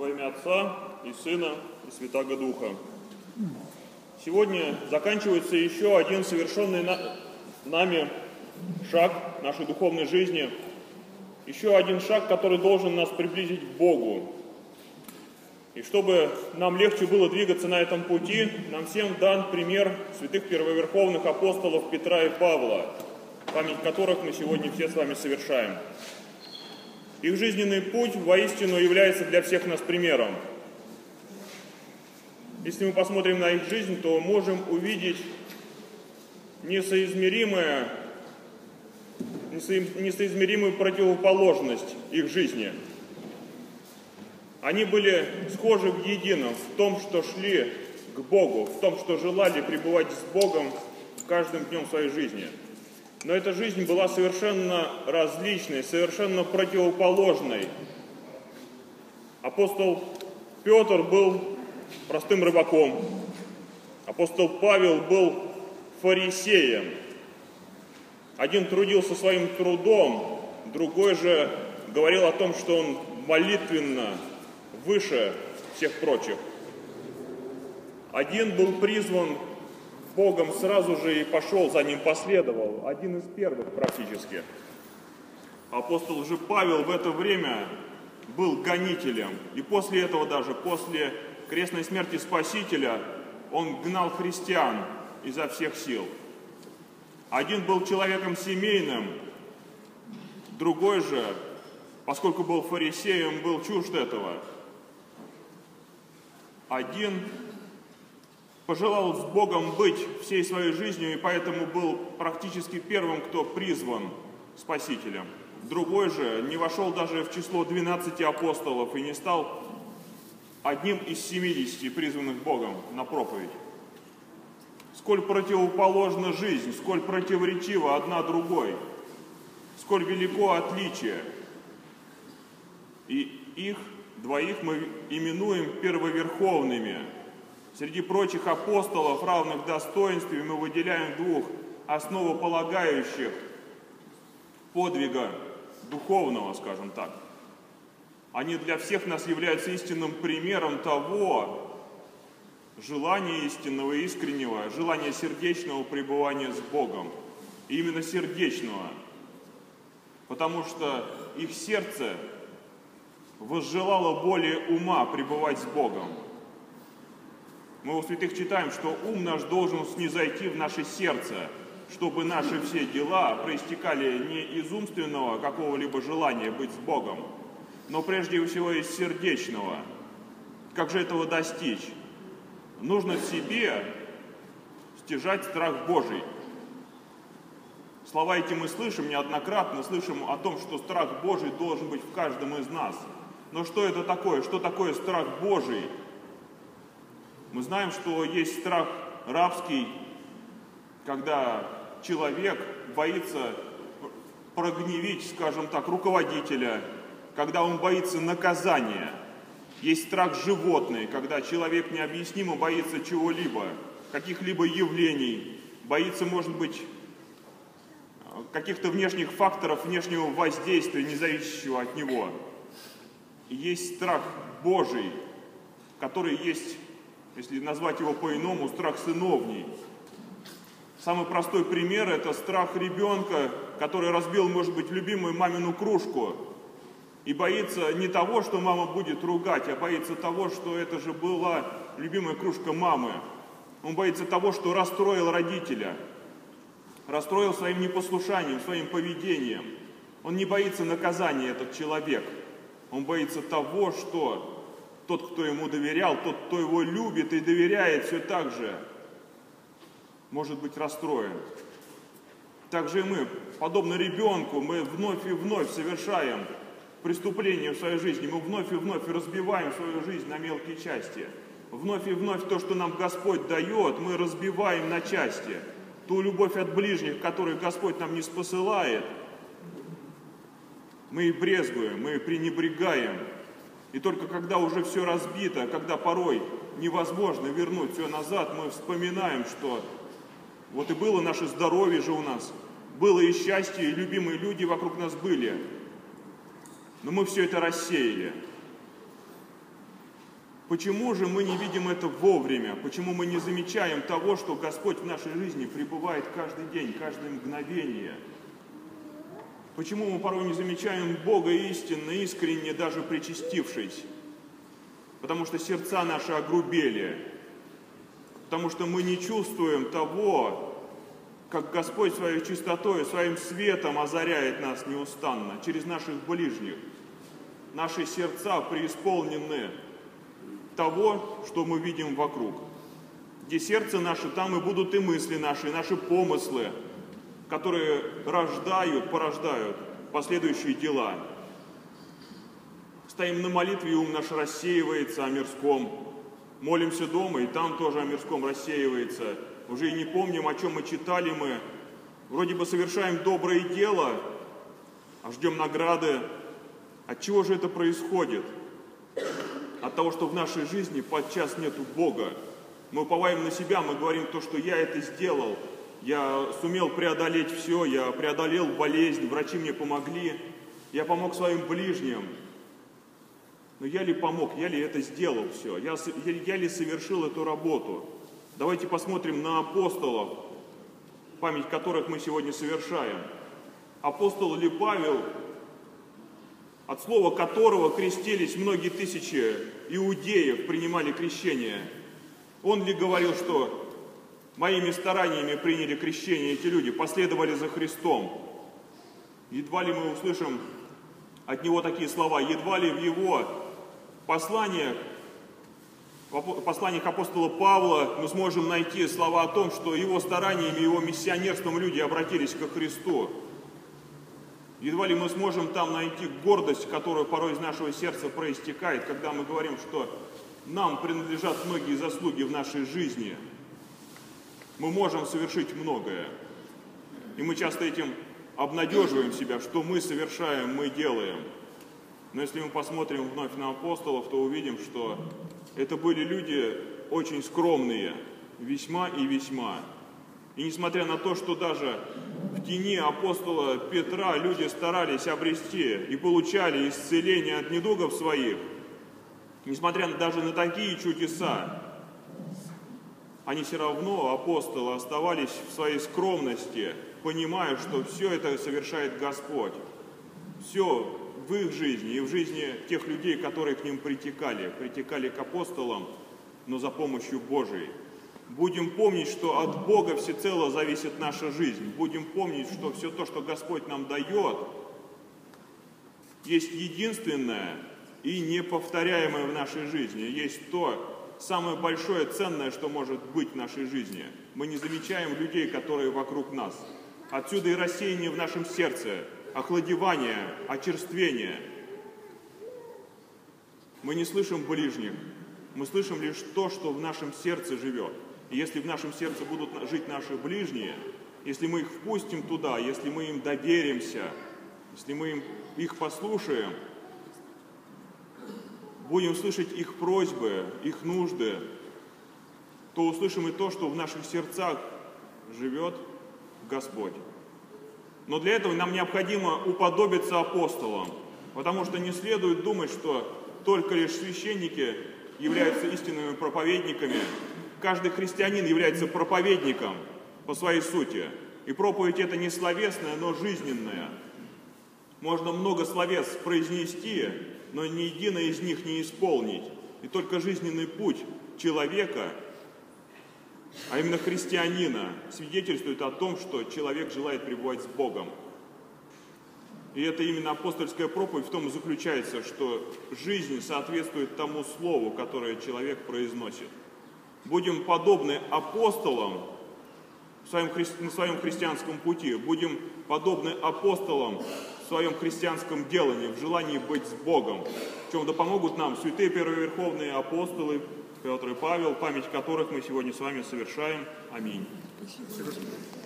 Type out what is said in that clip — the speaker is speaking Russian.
Во имя Отца и Сына и Святаго Духа. Сегодня заканчивается еще один совершенный нами шаг нашей духовной жизни. Еще один шаг, который должен нас приблизить к Богу. И чтобы нам легче было двигаться на этом пути, нам всем дан пример святых первоверховных апостолов Петра и Павла, память которых мы сегодня все с вами совершаем. Их жизненный путь воистину является для всех нас примером. Если мы посмотрим на их жизнь, то можем увидеть несоизмеримую противоположность их жизни. Они были схожи в едином, в том, что шли к Богу, в том, что желали пребывать с Богом каждым днем своей жизни. Но эта жизнь была совершенно различной, совершенно противоположной. Апостол Петр был простым рыбаком. Апостол Павел был фарисеем. Один трудился своим трудом, другой же говорил о том, что он молитвенно выше всех прочих. Один был призван Богом сразу же и пошел, за ним последовал. Один из первых практически. Апостол же Павел в это время был гонителем. И после этого даже, после крестной смерти Спасителя, он гнал христиан изо всех сил. Один был человеком семейным, другой же, поскольку был фарисеем, был чужд этого. Один пожелал с Богом быть всей своей жизнью, и поэтому был практически первым, кто призван Спасителем. Другой же не вошел даже в число 12 апостолов и не стал одним из 70 призванных Богом на проповедь. Сколь противоположна жизнь, сколь противоречива одна другой, сколь велико отличие. И их двоих мы именуем первоверховными. Среди прочих апостолов, равных в достоинстве, мы выделяем двух основополагающих подвига духовного, скажем так. Они для всех нас являются истинным примером того желания истинного, искреннего, желания сердечного пребывания с Богом. И именно сердечного, потому что их сердце возжелало более ума пребывать с Богом. Мы у святых читаем, что ум наш должен снизойти в наше сердце, чтобы наши все дела проистекали не из умственного какого-либо желания быть с Богом, но прежде всего из сердечного. Как же этого достичь? Нужно в себе стяжать страх Божий. Слова эти мы слышим неоднократно, слышим о том, что страх Божий должен быть в каждом из нас. Но что это такое? Что такое страх Божий? Мы знаем, что есть страх рабский, когда человек боится прогневить, скажем так, руководителя, когда он боится наказания. Есть страх животный, когда человек необъяснимо боится чего-либо, каких-либо явлений, боится, может быть, каких-то внешних факторов, внешнего воздействия, не зависящего от него. И есть страх Божий, который есть, если назвать его по-иному, страх сыновний. Самый простой пример – это страх ребенка, который разбил, может быть, любимую мамину кружку и боится не того, что мама будет ругать, а боится того, что это же была любимая кружка мамы. Он боится того, что расстроил родителя, расстроил своим непослушанием, своим поведением. Он не боится наказания, этот человек. Он боится того, что тот, кто ему доверял, тот, кто его любит и доверяет, все так же может быть расстроен. Так же и мы, подобно ребенку, мы вновь и вновь совершаем преступления в своей жизни, мы вновь и вновь разбиваем свою жизнь на мелкие части. Вновь и вновь то, что нам Господь дает, мы разбиваем на части. Ту любовь от ближних, которую Господь нам не спосылает, мы и брезгуем, мы пренебрегаем. И только когда уже все разбито, когда порой невозможно вернуть все назад, мы вспоминаем, что вот и было наше здоровье же у нас, было и счастье, и любимые люди вокруг нас были. Но мы все это рассеяли. Почему же мы не видим это вовремя? Почему мы не замечаем того, что Господь в нашей жизни пребывает каждый день, каждое мгновение? Почему мы порой не замечаем Бога истинно, искренне, даже причастившись? Потому что сердца наши огрубели. Потому что мы не чувствуем того, как Господь своей чистотой, своим светом озаряет нас неустанно через наших ближних. Наши сердца преисполнены того, что мы видим вокруг. Где сердце наше, там и будут и мысли наши, и наши помыслы, которые порождают последующие дела. Стоим на молитве, и ум наш рассеивается о мирском. Молимся дома, и там тоже о мирском рассеивается. Уже и не помним, о чем мы читали мы. Вроде бы совершаем доброе дело, а ждем награды. От чего же это происходит? От того, что в нашей жизни подчас нету Бога. Мы уповаем на себя, мы говорим то, что я это сделал, я сумел преодолеть все, я преодолел болезнь, врачи мне помогли, я помог своим ближним. Но я ли помог, я ли это сделал все, я ли совершил эту работу? Давайте посмотрим на апостолов, память которых мы сегодня совершаем. Апостол ли Павел, от слова которого крестились многие тысячи иудеев, принимали крещение. Он ли говорил, что моими стараниями приняли крещение эти люди, последовали за Христом? Едва ли мы услышим от него такие слова, едва ли в его посланиях апостола Павла мы сможем найти слова о том, что его стараниями, его миссионерством люди обратились ко Христу. Едва ли мы сможем там найти гордость, которая порой из нашего сердца проистекает, когда мы говорим, что нам принадлежат многие заслуги в нашей жизни. Мы можем совершить многое. И мы часто этим обнадеживаем себя, что мы совершаем, мы делаем. Но если мы посмотрим вновь на апостолов, то увидим, что это были люди очень скромные, весьма и весьма. И несмотря на то, что даже в тени апостола Петра люди старались обрести и получали исцеление от недугов своих, несмотря даже на такие чудеса, они все равно, апостолы, оставались в своей скромности, понимая, что все это совершает Господь. Все в их жизни и в жизни тех людей, которые к ним притекали к апостолам, но за помощью Божией. Будем помнить, что от Бога всецело зависит наша жизнь. Будем помнить, что все то, что Господь нам дает, есть единственное и неповторяемое в нашей жизни. Есть то самое большое, ценное, что может быть в нашей жизни. Мы не замечаем людей, которые вокруг нас. Отсюда и рассеяние в нашем сердце, охладевание, очерствение. Мы не слышим ближних, мы слышим лишь то, что в нашем сердце живет. И если в нашем сердце будут жить наши ближние, если мы их впустим туда, если мы им доверимся, если мы их послушаем, будем слышать их просьбы, их нужды, то услышим и то, что в наших сердцах живет Господь. Но для этого нам необходимо уподобиться апостолам, потому что не следует думать, что только лишь священники являются истинными проповедниками. Каждый христианин является проповедником по своей сути. И проповедь это не словесная, но жизненная. Можно много словес произнести, но ни единое из них не исполнить. И только жизненный путь человека, а именно христианина, свидетельствует о том, что человек желает пребывать с Богом. И это именно апостольская проповедь в том и заключается, что жизнь соответствует тому слову, которое человек произносит. Будем подобны апостолам на своем христианском пути, будем подобны апостолам в своем христианском делании, в желании быть с Богом, в чем да помогут нам святые первоверховные апостолы Петр и Павел, память которых мы сегодня с вами совершаем. Аминь.